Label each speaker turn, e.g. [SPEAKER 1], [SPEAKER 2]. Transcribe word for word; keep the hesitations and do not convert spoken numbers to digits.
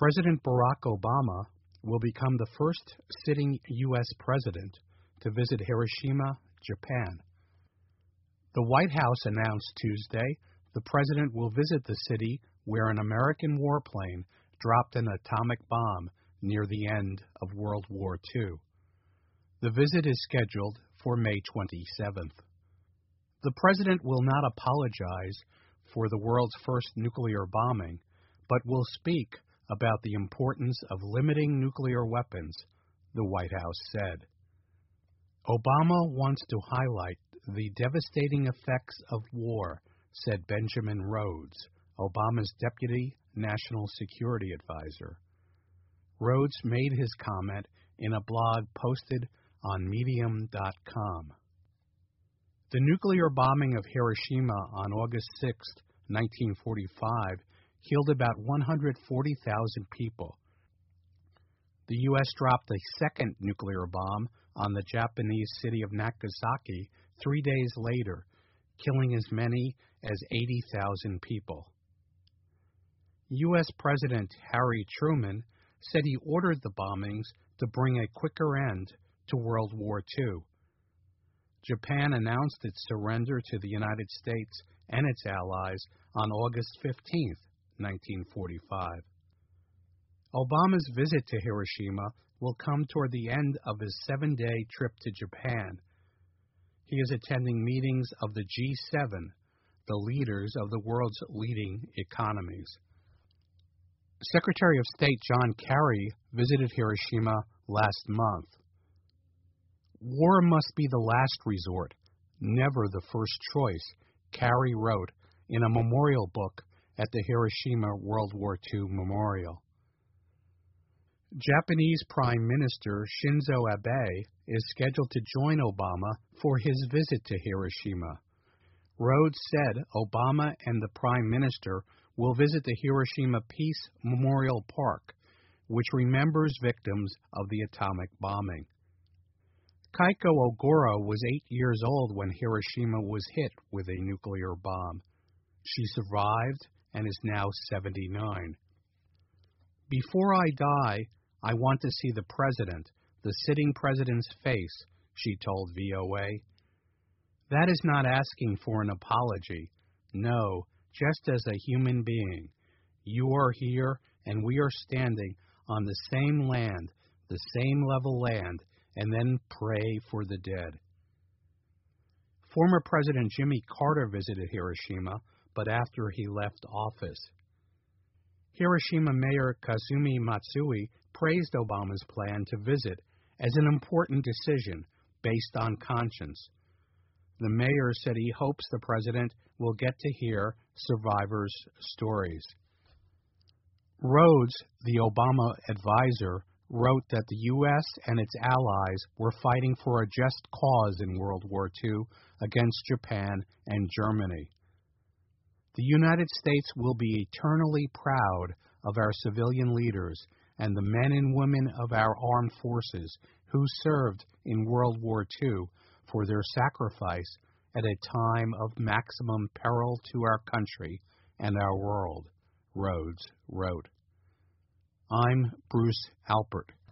[SPEAKER 1] President Barack Obama will become the first sitting U S president to visit Hiroshima, Japan. The White House announced Tuesday the president will visit the city where an American warplane dropped an atomic bomb near the end of World War Two. The visit is scheduled for May twenty-seventh. The president will not apologize for the world's first nuclear bombing, but will speak about the importance of limiting nuclear weapons, the White House said. Obama wants to highlight the devastating effects of war, said Benjamin Rhodes, Obama's deputy national security advisor. Rhodes made his comment in a blog posted on medium dot com. The nuclear bombing of Hiroshima on August sixth, nineteen forty-five, killed about one hundred forty thousand people. The U S dropped a second nuclear bomb on the Japanese city of Nagasaki three days later, killing as many as eighty thousand people. U S President Harry Truman said he ordered the bombings to bring a quicker end to World War Two. Japan announced its surrender to the United States and its allies on August fifteenth, nineteen forty-five. Obama's visit to Hiroshima will come toward the end of his seven-day trip to Japan. He is attending meetings of the G seven, the leaders of the world's leading economies. Secretary of State John Kerry visited Hiroshima last month. War must be the last resort, never the first choice, Kerry wrote in a memorial book at the Hiroshima World War Two Memorial. Japanese Prime Minister Shinzo Abe is scheduled to join Obama for his visit to Hiroshima. Rhodes said Obama and the Prime Minister will visit the Hiroshima Peace Memorial Park, which remembers victims of the atomic bombing. Keiko Ogura was eight years old when Hiroshima was hit with a nuclear bomb. She survived and is now seventy-nine. Before I die, I want to see the president, the sitting president's face, she told V O A. That is not asking for an apology. No, just as a human being. You are here, and we are standing on the same land, the same level land, and then pray for the dead. Former President Jimmy Carter visited Hiroshima, but after he left office. Hiroshima Mayor Kazumi Matsui praised Obama's plan to visit as an important decision based on conscience. The mayor said he hopes the president will get to hear survivors' stories. Rhodes, the Obama advisor, wrote that the U S and its allies were fighting for a just cause in World War Two against Japan and Germany. The United States will be eternally proud of our civilian leaders and the men and women of our armed forces who served in World War Two for their sacrifice at a time of maximum peril to our country and our world, Rhodes wrote. I'm Bruce Alpert.